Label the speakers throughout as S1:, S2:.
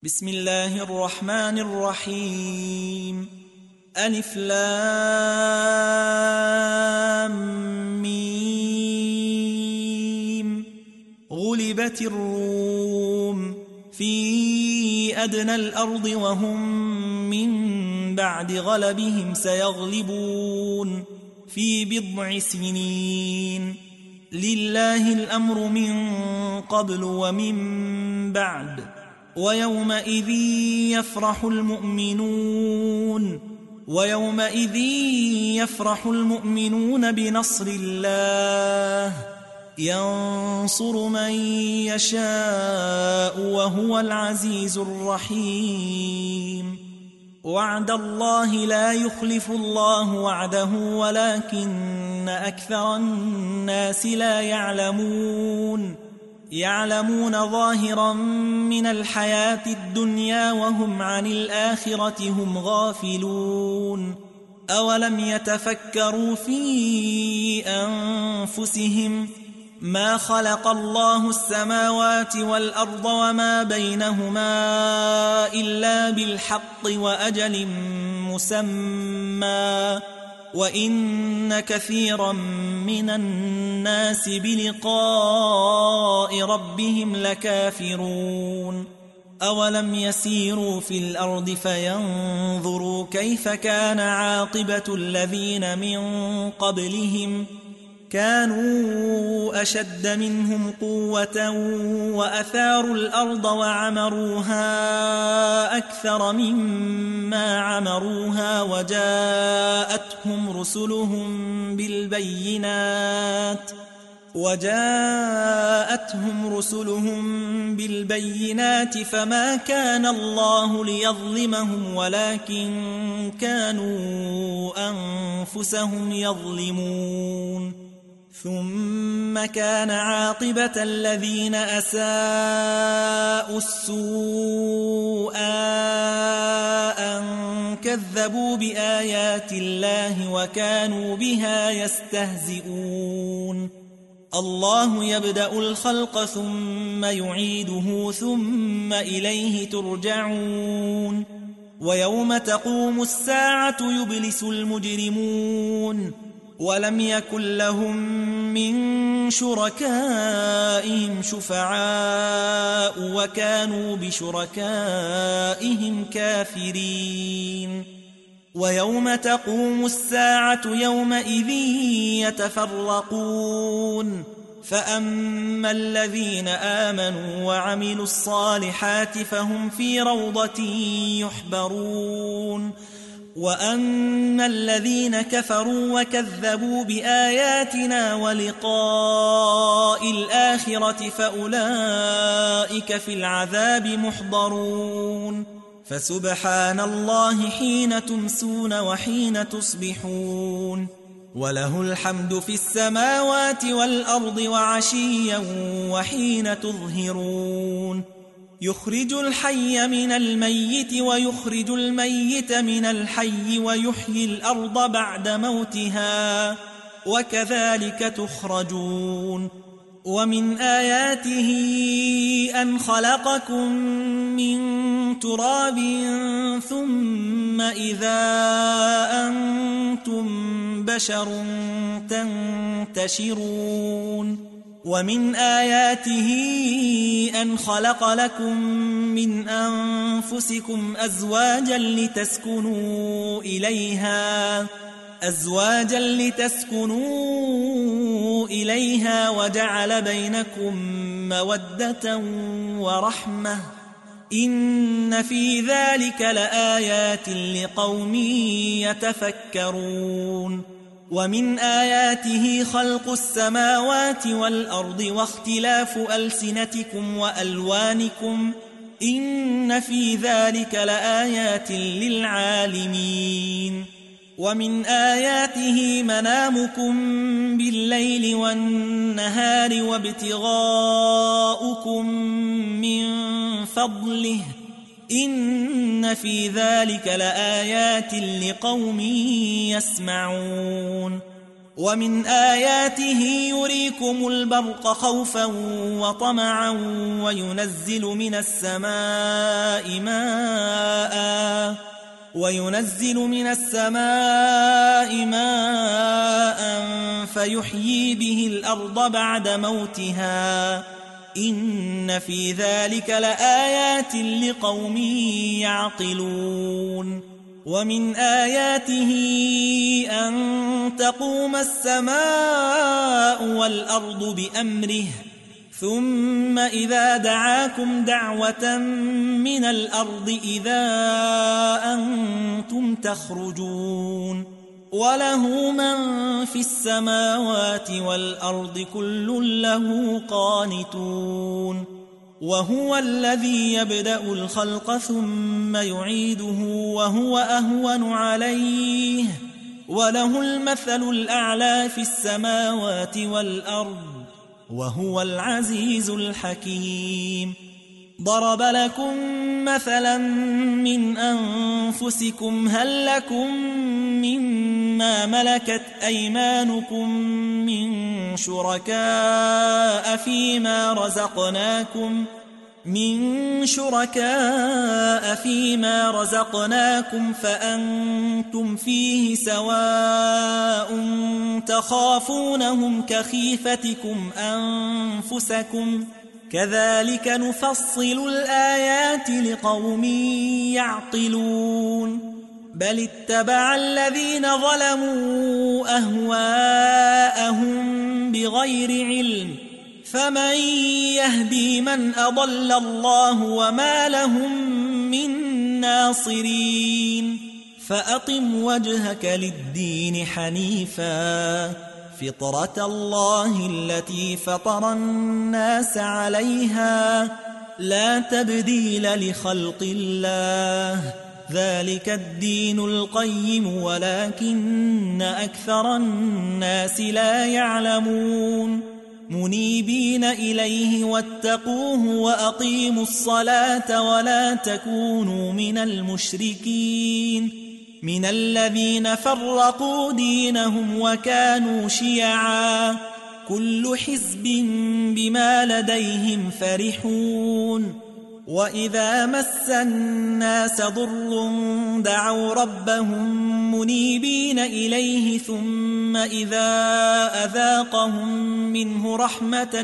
S1: بسم الله الرحمن الرحيم ألف لام ميم غلبت الروم في أدنى الأرض وهم من بعد غلبهم سيغلبون في بضع سنين لله الأمر من قبل ومن بعد ويومئذ يفرح المؤمنون بنصر الله ينصر من يشاء وهو العزيز الرحيم وعد الله لا يخلف الله وعده ولكن أكثر الناس لا يعلمون ظاهرا من الحياة الدنيا وهم عن الآخرة هم غافلون أولم يتفكروا في أنفسهم ما خلق الله السماوات والأرض وما بينهما إلا بالحق وأجل مسمى وإن كثيرا من الناس بلقاء ربهم لكافرون أولم يسيروا في الأرض فينظروا كيف كان عاقبة الذين من قبلهم كانوا أشد منهم قوة وأثاروا الأرض وعمروها أكثر مما عمروها وجاءتهم رسلهم بالبينات فما كان الله ليظلمهم ولكن كانوا أنفسهم يظلمون ثم كان عاقبة الذين أساءوا السوء أن كذبوا بآيات الله وكانوا بها يستهزئون الله يبدأ الخلق ثم يعيده ثم إليه ترجعون ويوم تقوم الساعة يبلس المجرمون ولم يكن لهم من شركائهم شفعاء وكانوا بشركائهم كافرين ويوم تقوم الساعة يومئذ يتفرقون فأما الذين آمنوا وعملوا الصالحات فهم في روضة يحبرون وأما الذين كفروا وكذبوا بآياتنا ولقاء الآخرة فأولئك في العذاب محضرون فسبحان الله حين تمسون وحين تصبحون وله الحمد في السماوات والأرض وعشيا وحين تظهرون يخرج الحي من الميت ويخرج الميت من الحي ويحيي الأرض بعد موتها وكذلك تخرجون ومن آياته أن خلقكم من تراب ثم إذا أنتم بشر تنتشرون ومن آياته أن خلق لكم من أنفسكم أزواجا لتسكنوا إليها وجعل بينكم مودة ورحمة إن في ذلك لآيات لقوم يتفكرون ومن آياته خلق السماوات والأرض واختلاف ألسنتكم وألوانكم إن في ذلك لآيات للعالمين ومن آياته منامكم بالليل والنهار وابتغاؤكم من فضله إن في ذلك لآيات لقوم يسمعون ومن آياته يريكم البرق خوفا وطمعا وينزل من السماء ماء فيحيي به الأرض بعد موتها إن في ذلك لآيات لقوم يعقلون ومن آياته أن تقوم السماء والأرض بأمره ثم إذا دعاكم دعوة من الأرض إذا أنتم تخرجون وله من في السماوات والأرض كل له قانتون وهو الذي يبدأ الخلق ثم يعيده وهو أهون عليه وله المثل الأعلى في السماوات والأرض وهو العزيز الحكيم ضرب لكم مثلا من أنفسكم هل لكم مما ملكت أيمانكم من شركاء فيما رزقناكم فأنتم فيه سواء تخافونهم كخيفتكم أنفسكم كذلك نفصل الآيات لقوم يعقلون بل اتبع الذين ظلموا أهواءهم بغير علم فمن يهدي من أضل الله وما لهم من ناصرين فأقم وجهك للدين حنيفا فطرة الله التي فطر الناس عليها لا تبديل لخلق الله ذلك الدين القيم ولكن أكثر الناس لا يعلمون منيبين إليه واتقوه وأقيموا الصلاة ولا تكونوا من المشركين من الذين فرقوا دينهم وكانوا شيعا كل حزب بما لديهم فرحون وإذا مس الناس ضر دعوا ربهم منيبين إليه ثم إذا أذاقهم منه رحمة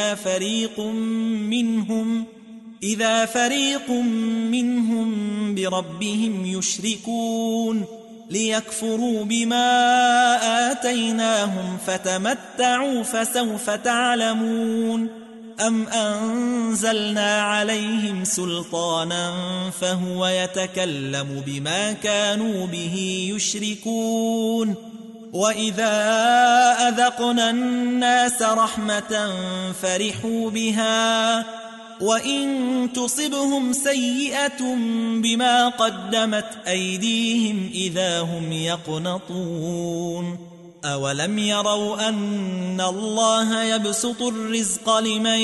S1: إذا فريق منهم بربهم يشركون ليكفروا بما آتيناهم فتمتعوا فسوف تعلمون أم أنزلنا عليهم سلطانا فهو يتكلم بما كانوا به يشركون وإذا أذقنا الناس رحمة فرحوا بها وإن تصبهم سيئة بما قدمت أيديهم إذا هم يقنطون أولم يروا أن الله يبسط الرزق لمن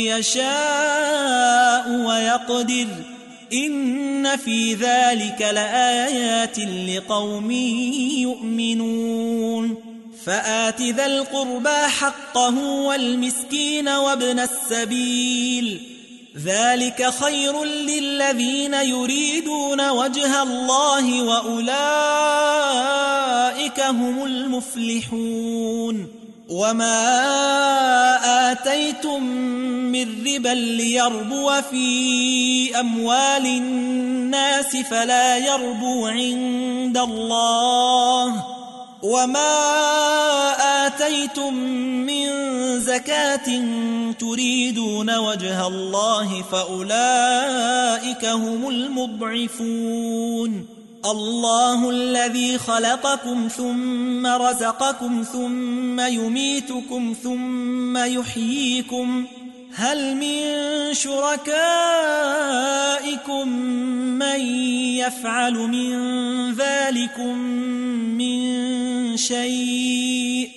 S1: يشاء ويقدر إن في ذلك لآيات لقوم يؤمنون فآت ذا القربى حقه والمسكين وابن السبيل ذلك خير للذين يريدون وجه الله وأولئك هم المفلحون وما آتيتم من ربا ليربو في أموال الناس فلا يربو عند الله وما آتيتم من زكاة تريدون وجه الله فأولئك هم المضعفون الله الذي خلقكم ثم رزقكم ثم يميتكم ثم يحييكم هل من شركائكم من يفعل من ذلكم من شيء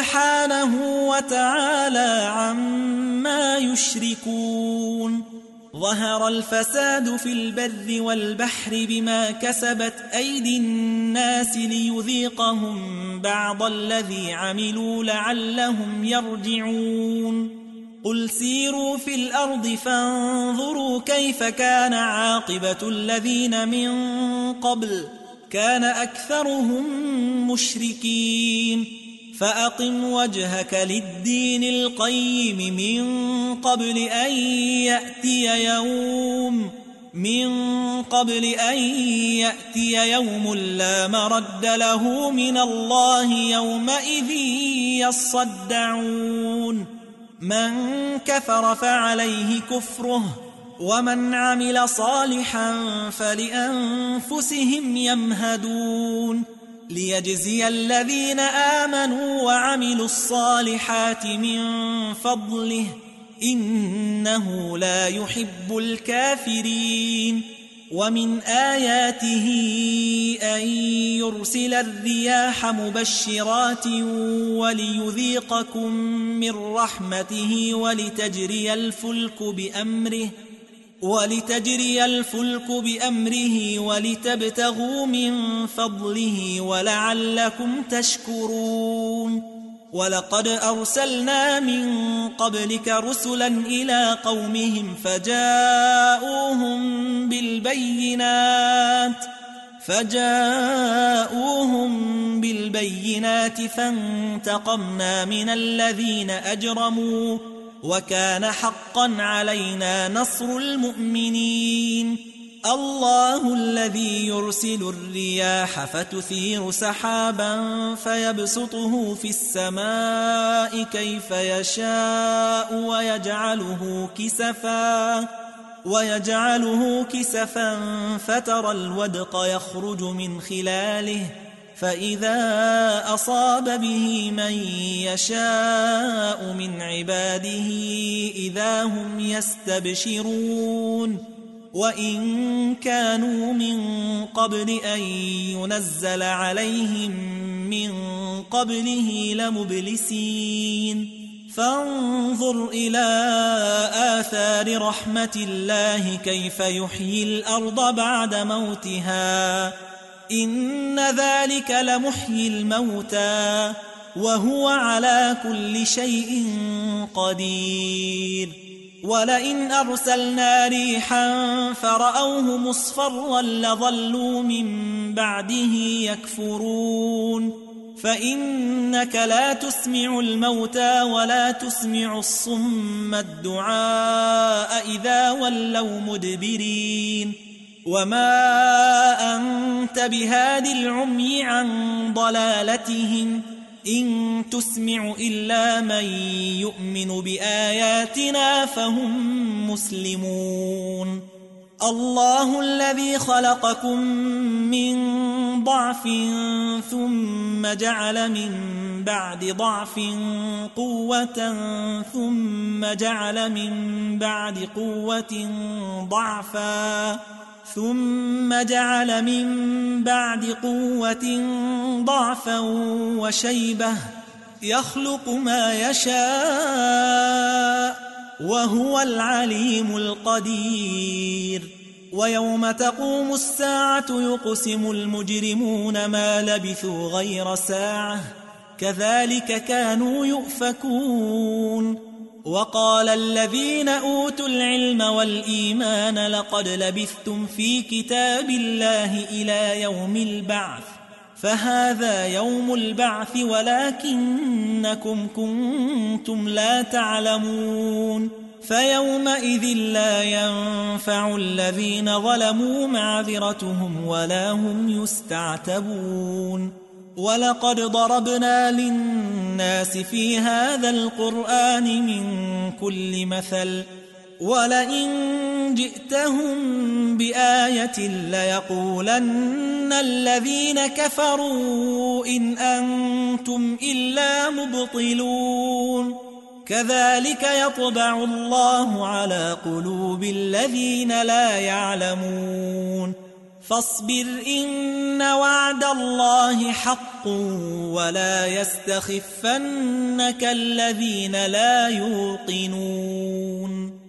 S1: سبحانه وتعالى عما يشركون ظهر الفساد في البر والبحر بما كسبت أيدي الناس ليذيقهم بعض الذي عملوا لعلهم يرجعون قل سيروا في الأرض فانظروا كيف كان عاقبة الذين من قبل كان أكثرهم مشركين فأقم وجهك للدين القيم من قبل أن يأتي يوم لا مرد له من الله يومئذ يصدعون من كفر فعليه كفره ومن عمل صالحا فلأنفسهم يمهدون ليجزي الذين آمنوا وعملوا الصالحات من فضله إنه لا يحب الكافرين ومن آياته أن يرسل الرياح مبشرات وليذيقكم من رحمته ولتجري الفلك بأمره ولتبتغوا من فضله ولعلكم تشكرون ولقد أرسلنا من قبلك رسلا إلى قومهم فجاءوهم بالبينات فانتقمنا من الذين أجرموا وكان حقا علينا نصر المؤمنين الله الذي يرسل الرياح فتثير سحابا فيبسطه في السماء كيف يشاء ويجعله كسفا فترى الودق يخرج من خلاله فإذا أصاب به من يشاء من عباده إذا هم يستبشرون وإن كانوا من قبل أن ينزل عليهم من قبله لمبلسين فانظر إلى آثار رحمة الله كيف يحيي الأرض بعد موتها إن ذلك لمحيي الموتى وهو على كل شيء قدير ولئن أرسلنا ريحا فرأوه مصفرا لظلوا من بعده يكفرون فإنك لا تسمع الموتى ولا تسمع الصم الدعاء إذا ولوا مدبرين وما أنت بهاد العمي عن ضلالتهم إن تسمع إلا من يؤمن بآياتنا فهم مسلمون الله الذي خلقكم من ضعف ثم جعل من بعد ضعف قوة ثم جعل من بعد قوة ضعفا ثم جعل من بعد قوة ضعفا وشيبة يخلق ما يشاء وهو العليم القدير ويوم تقوم الساعة يقسم المجرمون ما لبثوا غير ساعة كذلك كانوا يؤفكون وقال الذين أوتوا العلم والإيمان لقد لبثتم في كتاب الله إلى يوم البعث فهذا يوم البعث ولكنكم كنتم لا تعلمون فيومئذ لا ينفع الذين ظلموا معذرتهم ولا هم يستعتبون ولقد ضربنا للناس في هذا القرآن من كل مثل ولئن جئتهم بآية ليقولن الذين كفروا إن أنتم إلا مبطلون كذلك يطبع الله على قلوب الذين لا يعلمون فاصبر إن وعد الله حق ولا يستخفنك الذين لا يوقنون